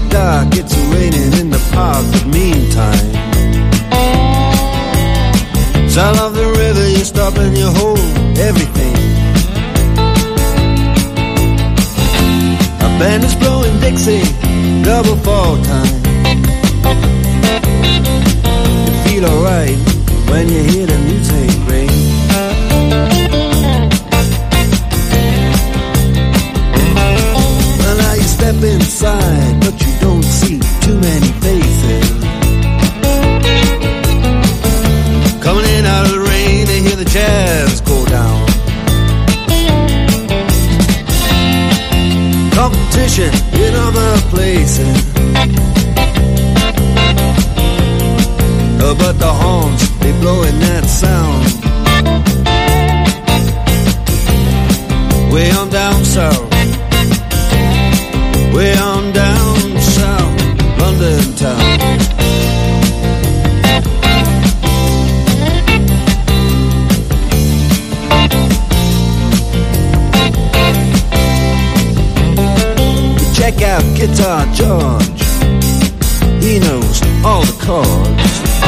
dark, it's raining in the park, but meantime, sound of the river, you stop and you hold everything. A band is blowing Dixie, double fall time. You feel alright when you hear the music ring. Well, now you step inside, but you don't see too many faces. Coming in out of the rain, they hear the jazz go down. Competition in other places, but the horns, they blowing that sound. Way on down south, way on down south, London town. Check out Guitar George, he knows all the chords.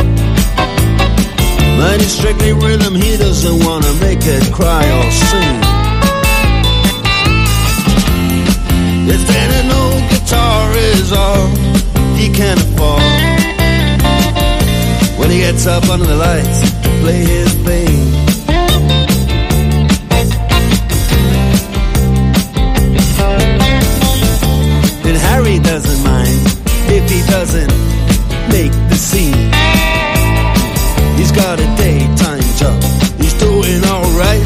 But he's strictly rhythm, he doesn't wanna make it cry or sing. If any old guitar is all he can afford, when he gets up under the lights to play his thing. And Harry doesn't mind if he doesn't make the scene. He's got a daytime job, he's doing alright.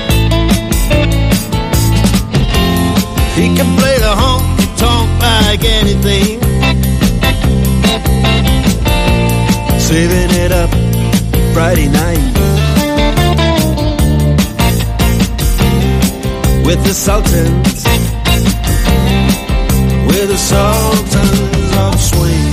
He can play the honky-tonk like anything, saving it up Friday night with the Sultans, with the Sultans of Swing.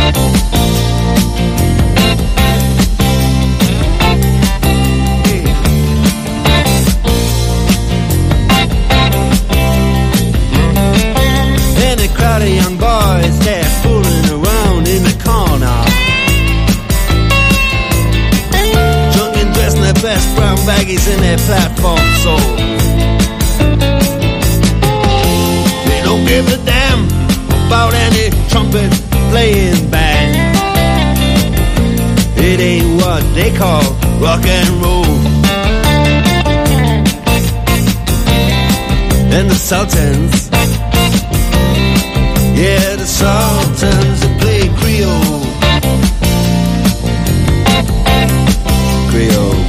Crowd of young boys, they're fooling around in the corner, drunk and dressed in their best brown baggies in their platform soles. They don't give a damn about any trumpet playing band. It ain't what they call rock and roll. And the Sultans, yeah, the Sultans that play Creole. Creole.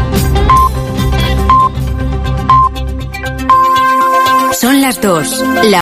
Son las 2.